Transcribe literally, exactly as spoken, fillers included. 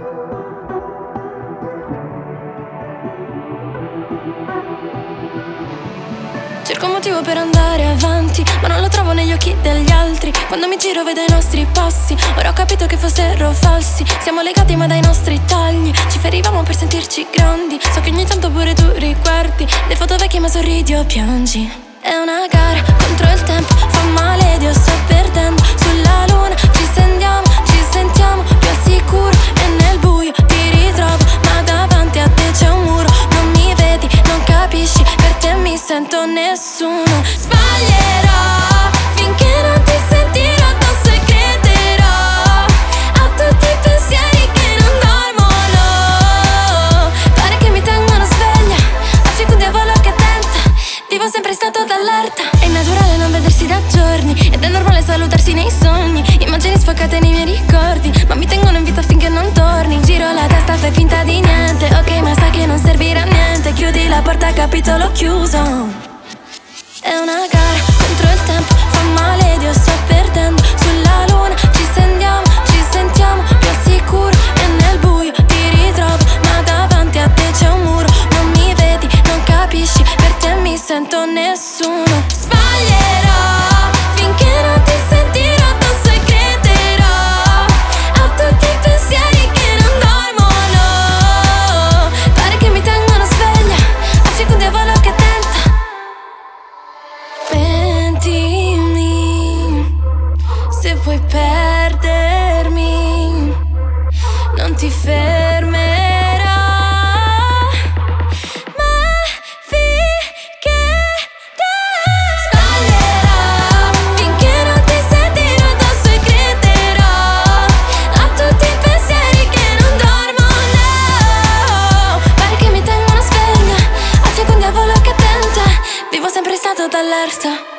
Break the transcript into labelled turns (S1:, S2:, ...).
S1: Cerco un motivo per andare avanti, ma non lo trovo negli occhi degli altri. Quando mi giro vedo i nostri passi, ora ho capito che fossero falsi. Siamo legati ma dai nostri tagli, ci ferivamo per sentirci grandi. So che ogni tanto pure tu riguardi le foto vecchie ma sorridi o piangi. È una gara contro il tempo, fa male, Dio sto perdendo. Sulla luna ci sentiamo, ci sentiamo più al sicuro. E nel buio ti ritrovo, ma davanti a te c'è un muro. Non mi vedi, non capisci, per te mi sento nessuno. Sbaglierò finché non ti sentirò addosso e crederò a tutti i pensieri che non dormono. Pare che mi tengono sveglia, affico un diavolo che tenta. Vivo sempre in stato d'allerta. È naturale non vedersi da giorni, ed è normale salutarsi nei sogni. Immagini sfoccate nei miei ricordi, ma mi tengono in vita finché non torni. Giro la testa, fai finta di niente. Ok, ma sai che non servirà a niente. Chiudi la porta, capitolo chiuso. È una gara contro il tempo, fa male, Dio sto perdendo. Sulla luna ci sentiamo, ci sentiamo più al sicuro. E nel buio ti ritrovo, ma davanti a te c'è un muro. Non mi vedi, non capisci, per te mi sento nessuno. Sbaglierò finché non ti sentirò addosso e crederò a tutti i pensieri che non dormono. Pare che mi tengono sveglia, affico un diavolo che tenta. Mentimi, se vuoi perdermi, non ti fermerò. Ma finché sbaglierò finché non ti sentirò addosso e crederò a tutti i pensieri che non dormono. Pare che mi tengono sveglia, affico un diavolo che tenta. Vivo sempre in stato d'allerta.